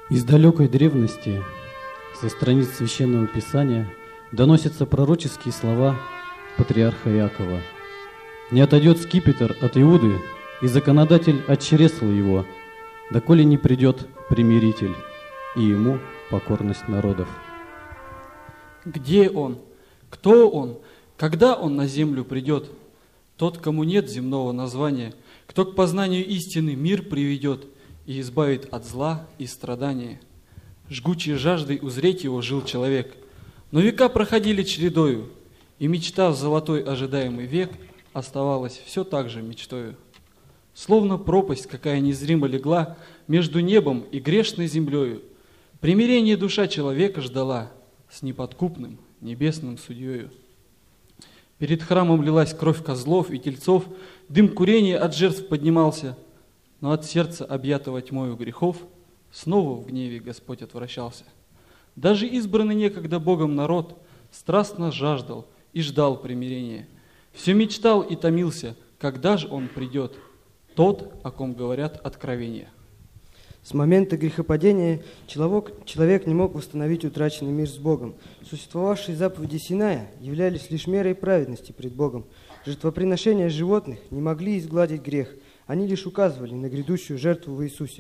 Из далекой древности, со страниц Священного Писания, доносятся пророческие слова патриарха Иакова. «Не отойдет скипетр от Иуды, и законодатель от чресла его, доколе не придет примиритель, и ему покорность народов». Где он? Кто он? Когда он на землю придет? Тот, кому нет земного названия, кто к познанию истины мир приведет и избавит от зла и страдания. Жгучей жаждой узреть его жил человек, но века проходили чередою, и мечта в золотой ожидаемый век оставалась все так же мечтою. Словно пропасть, какая незримо легла между небом и грешной землею, примирение душа человека ждала с неподкупным небесным судьею. Перед храмом лилась кровь козлов и тельцов, дым курения от жертв поднимался, но от сердца, объятого тьмою грехов, снова в гневе Господь отвращался. Даже избранный некогда Богом народ страстно жаждал и ждал примирения. Все мечтал и томился, когда же он придет, тот, о ком говорят откровения. С момента грехопадения человек не мог восстановить утраченный мир с Богом. Существовавшие заповеди Синая являлись лишь мерой праведности пред Богом. Жертвоприношения животных не могли изгладить грех, они лишь указывали на грядущую жертву в Иисусе.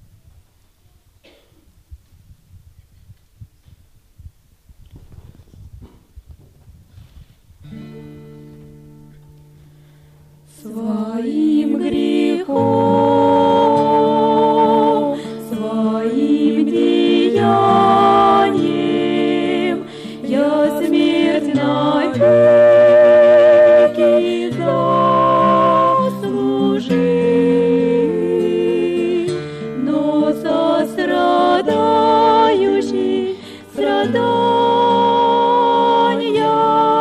Своим грехом, своим деянием я смерть навеки заслужил, но сострадающий страдания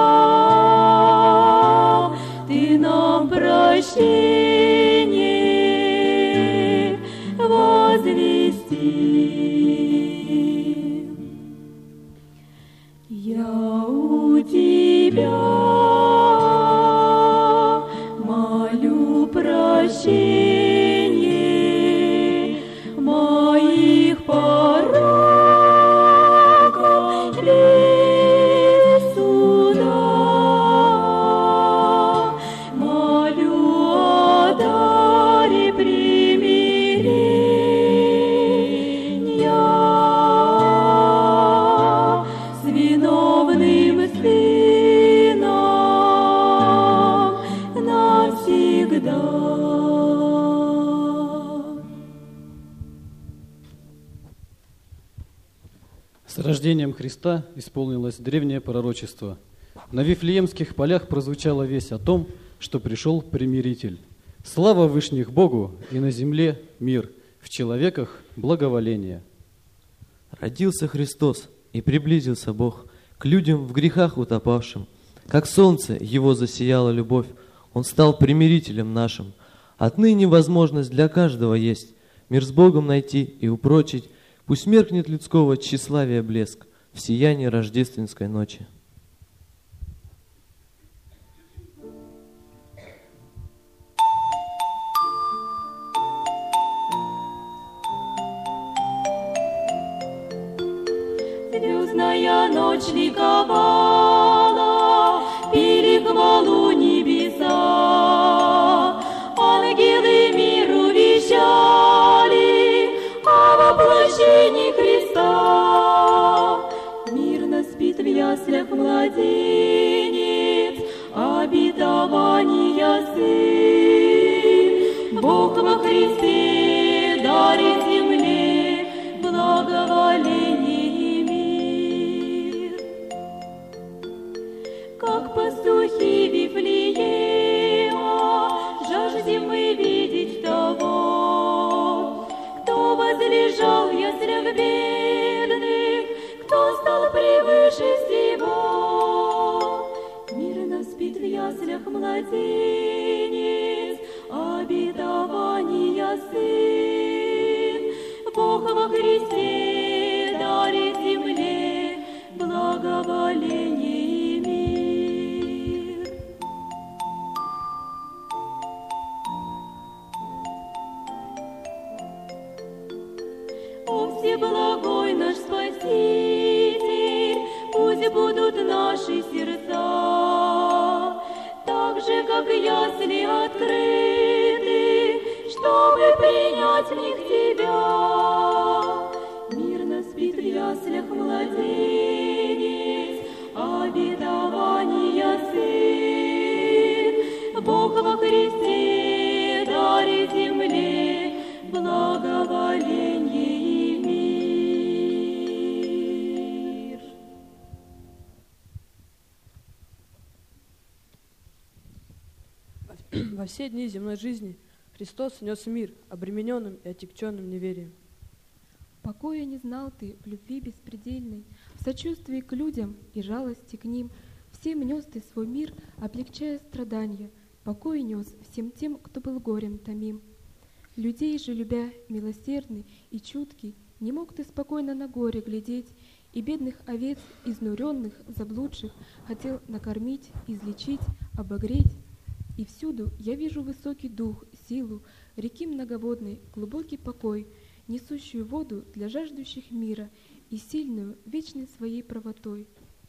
ты нам прощение возвести. Я у тебя молю прощение моих пороков без суда. Молю о даре примирения с виновным сыном навсегда. С рождением Христа исполнилось древнее пророчество. На Вифлеемских полях прозвучала весть о том, что пришел примиритель. Слава вышних Богу, и на земле мир, в человеках благоволение. Родился Христос, и приблизился Бог к людям в грехах утопавшим. Как солнце его засияла любовь, Он стал примирителем нашим. Отныне возможность для каждого есть мир с Богом найти и упрочить. Пусть меркнет людского тщеславия блеск в сиянии рождественской ночи. Звездная ночь ликовала, пели хвалу небеса. Ангелы миру вещали о воплощении Христа. Мирно спит в яслях младенец, обетования сын. Бог во Христе дарит земле благоволение и мир. Как пастухи Вифлеема жаждем мы видеть того, кто возлежал в яслях бедных, кто стал превыше всего. Мирно спит в яслях младенец, обетования сын. Бог во Христе дарит земле благоволение и мир. О, всеблагородный будут наши сердца, так же, как ясли открыты, чтобы принять в них Тебя. Мирно спит в яслях младенец, обетования сын, Бог во Христе дарит земле благоволение и мир. Во все дни земной жизни Христос нес мир обремененным и отягченным неверием. Покоя не знал ты в любви беспредельной, в сочувствии к людям и жалости к ним. Всем нес ты свой мир, облегчая страдания, покой нес всем тем, кто был горем томим. Людей же любя, милосердный и чуткий, не мог ты спокойно на горе глядеть, и бедных овец, изнуренных, заблудших, хотел накормить, излечить, обогреть. И всюду я вижу высокий дух, силу, реки многоводной, глубокий покой, несущую воду для жаждущих мира и сильную, вечной своей правотой.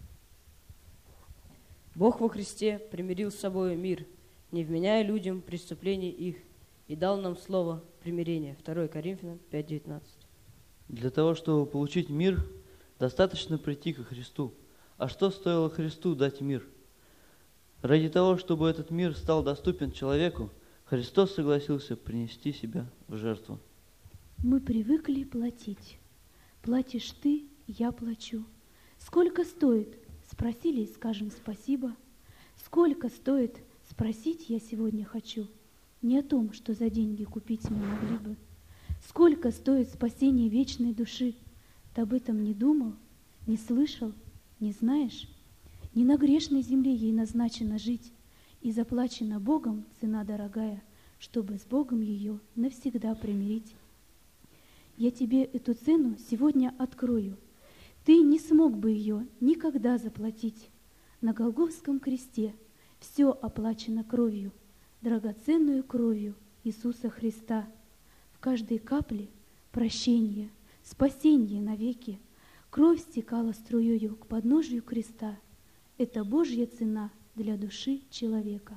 Бог во Христе примирил с собой мир, не вменяя людям преступлений их, и дал нам слово примирения. 2 Коринфянам 5:19. Для того, чтобы получить мир, достаточно прийти ко Христу. А что стоило Христу дать мир? Ради того, чтобы этот мир стал доступен человеку, Христос согласился принести себя в жертву. Мы привыкли платить. Платишь ты, я плачу. Сколько стоит? Спросили, скажем спасибо. Сколько стоит? Спросить я сегодня хочу. Не о том, что за деньги купить мы могли бы. Сколько стоит спасение вечной души? Ты об этом не думал, не слышал, не знаешь? Не на грешной земле ей назначено жить, и заплачена Богом цена дорогая, чтобы с Богом ее навсегда примирить. Я тебе эту цену сегодня открою. Ты не смог бы ее никогда заплатить. На Голгофском кресте все оплачено кровью, драгоценную кровью Иисуса Христа. В каждой капле прощение, спасение навеки. Кровь стекала струёю к подножию креста. Это Божья цена для души человека.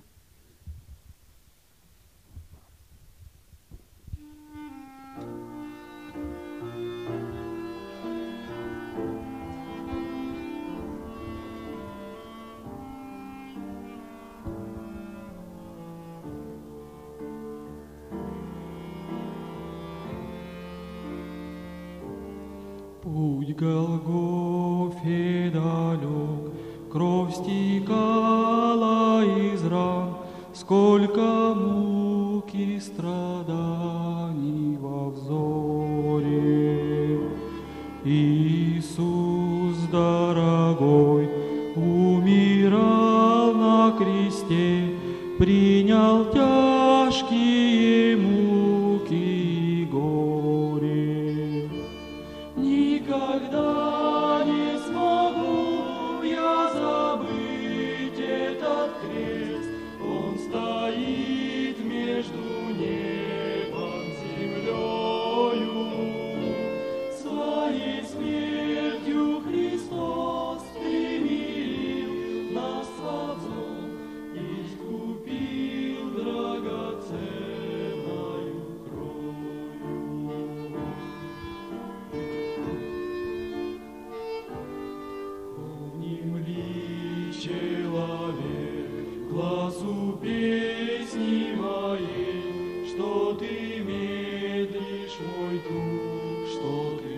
Путь Голгофе далек, кровь стекала из ран, сколько мук и страданий во взоре. Иисус дорогой умирал на кресте, принял тяжкие муки и горе. Никогда не смогу я забыть этот крест, он стоит между небом и землею. Своей смертью Христос примирил нас с Отцом, искупил драгоценною кровью. Внемли, человек, глазу песни моей, что ты медлишь, мой дух, что ты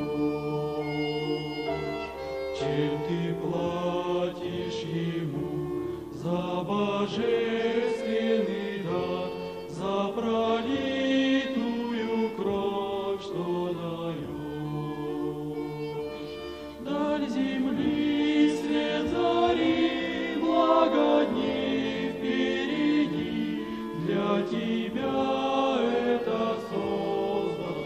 ждешь, чем ты платишь ему за божественный дар, за пролитую кровь, что даешь. Даль земли, свет зари, благо дней впереди, для тебя это создал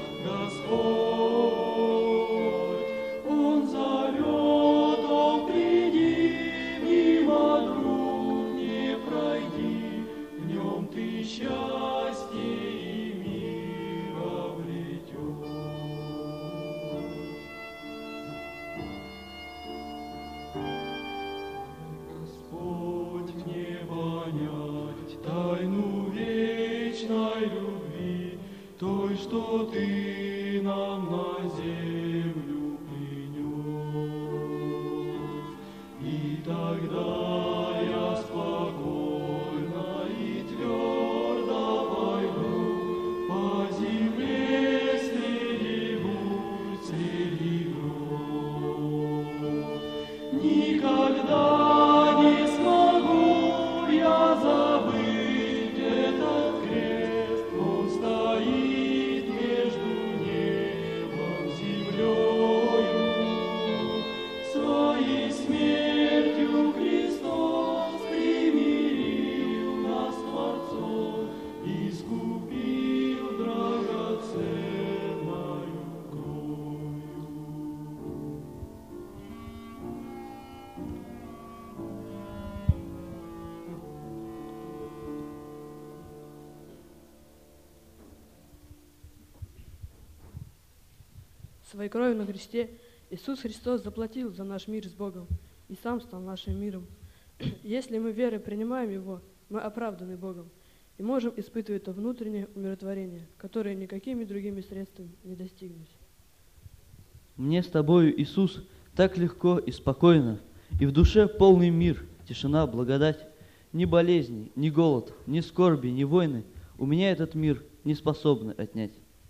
Господь. Он зовет, о, приди, мимо друг не пройди. что Ты нам на землю принес. И тогда я спокойно и твердо пойду по земле среди бурь, среди гроз. Никогда не смогу я забыть этот крест, он стоит между небом и землею. Своей смертью Христос примирил нас с Творцом, искупил драгоценною кровью. Своей кровью на кресте Иисус Христос заплатил за наш мир с Богом и сам стал нашим миром. Если мы верой принимаем Его, мы оправданы Богом и можем испытывать то внутреннее умиротворение, которое никакими другими средствами не достигнуть. Мне с тобою, Иисус, так легко и спокойно, и в душе полный мир, тишина, благодать. Ни болезни, ни голод, ни скорби, ни войны у меня этот мир не способны отнять.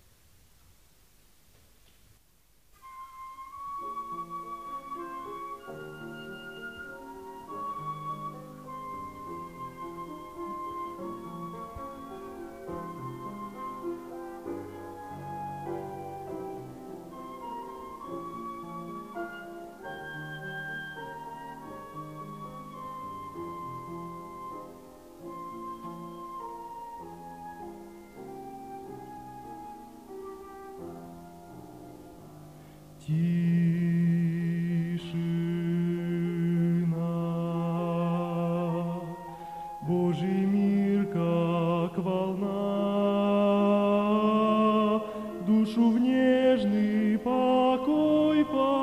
Тишина, Божий мир, как волна, душу в нежный покой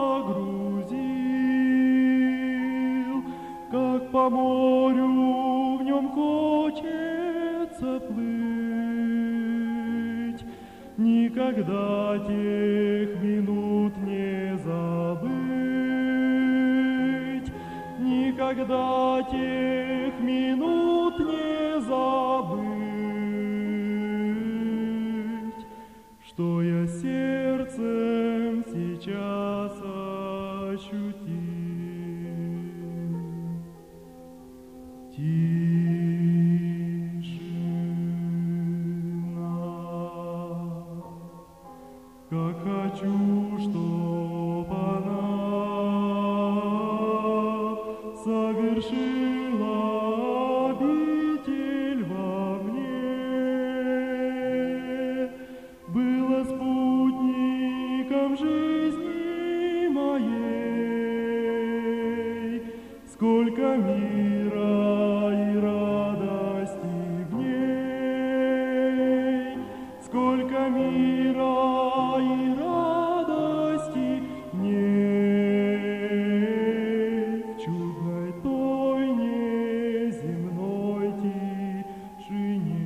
погрузил, как по морю в нем хочется плыть. Никогда тех минут не забыть, никогда тех минут не забыть, что я сердцем сейчас ощутил. Как хочу, чтоб она совершила обитель во мне, была спутником жизни моей, сколько мира и радости в ней, сколько мира и радости нет в чудной той неземной тишине.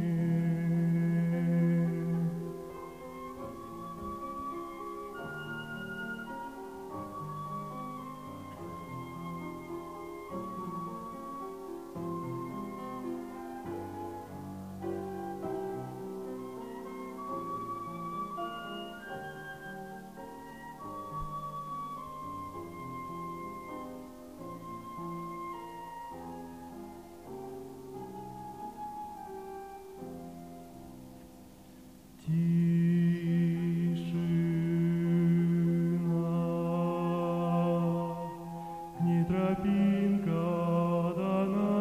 Тишина, не тропинка дана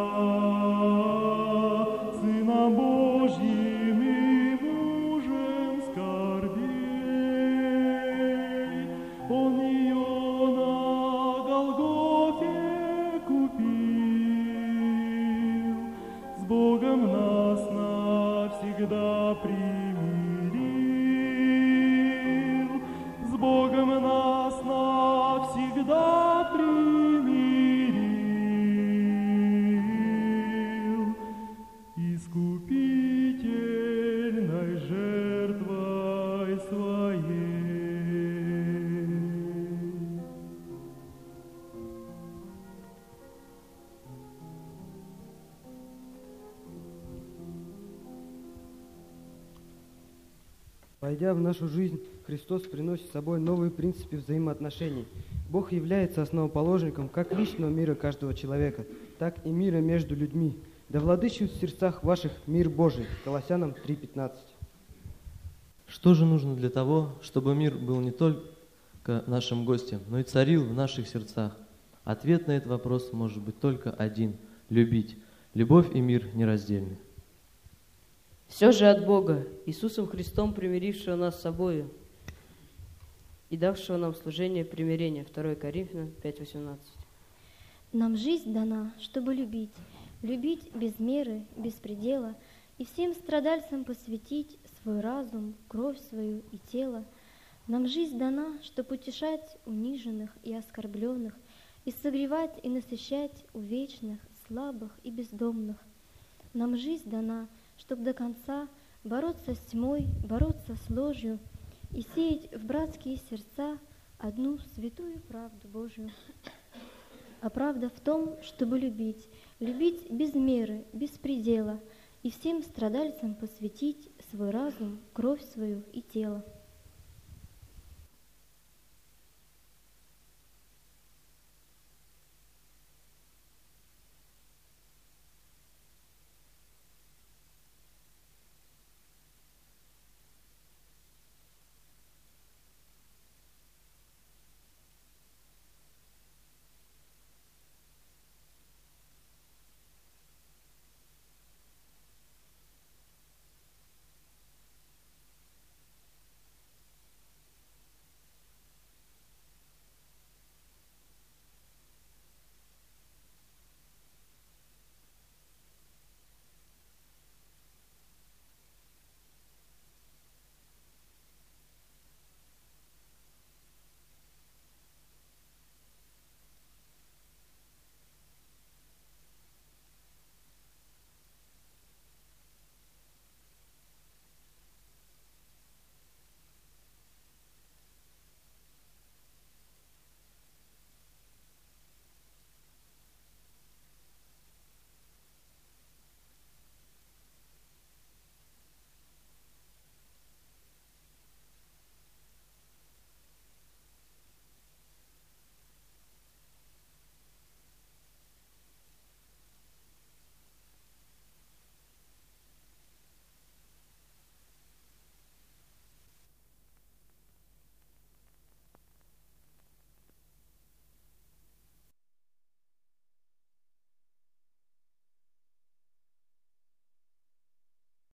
Сыном Божьим и мужем скорбей. Он ее на Голгофе купил, с Богом нас навсегда примирил, с Богом нас навсегда примирил, искупительной жертвой Войдя в нашу жизнь, Христос приносит с собой новые принципы взаимоотношений. Бог является основоположником как личного мира каждого человека, так и мира между людьми. Да владычит в сердцах ваших мир Божий. Колоссянам 3:15. Что же нужно для того, чтобы мир был не только нашим гостем, но и царил в наших сердцах? Ответ на этот вопрос может быть только один – любить. Любовь и мир нераздельны. Все же от Бога, Иисусом Христом, примирившего нас с собою и давшего нам служение примирения. 2 Коринфянам 5:18. Нам жизнь дана, чтобы любить, любить без меры, без предела, и всем страдальцам посвятить свой разум, кровь свою и тело. Нам жизнь дана, чтобы утешать униженных и оскорбленных, и согревать и насыщать увечных, слабых и бездомных. Нам жизнь дана, чтобы до конца бороться с тьмой, бороться с ложью и сеять в братские сердца одну святую правду Божию. А правда в том, чтобы любить, любить без меры, без предела, и всем страдальцам посвятить свой разум, кровь свою и тело.